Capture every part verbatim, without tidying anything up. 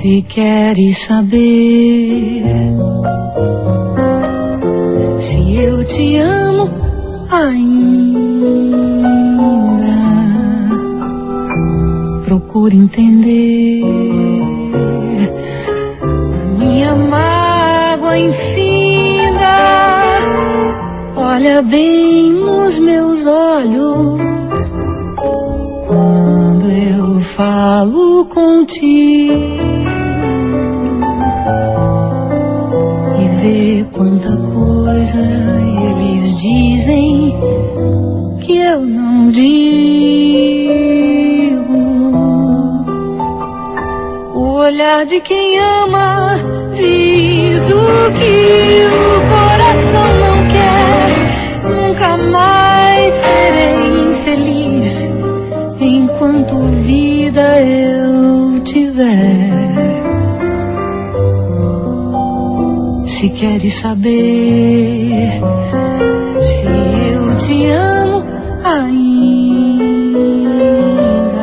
Se queres saber se eu te amo ainda, procure entender a minha mágoa infinda. Olha bem nos meus olhos quando eu falo contigo e vê quanta coisa eles dizem que eu não digo. O olhar de quem ama diz o que o coração não quer. Nunca mais serei infeliz enquanto vida eu tiver. Se queres saber se eu te amo ainda,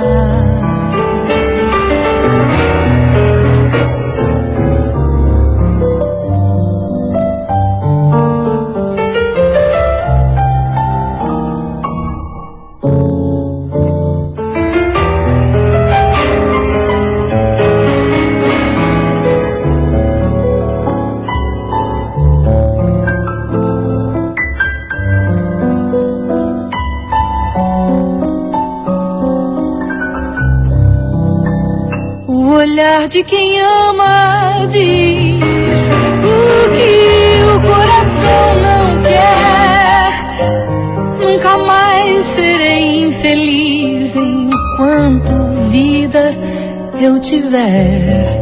de quem ama diz o que o coração não quer. Nunca mais serei infeliz enquanto vida eu tiver.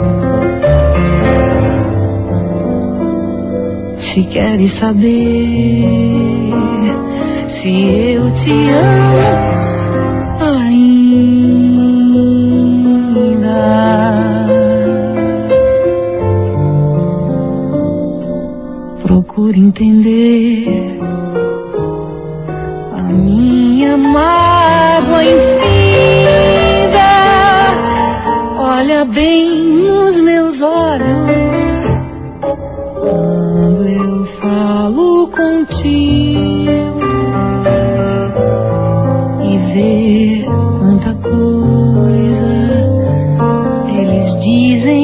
Se queres saber se eu te amo ainda, procure entender a minha mágoa infinda. Olha bem nos meus olhos quando eu falo contigo e vê quanta coisa eles dizem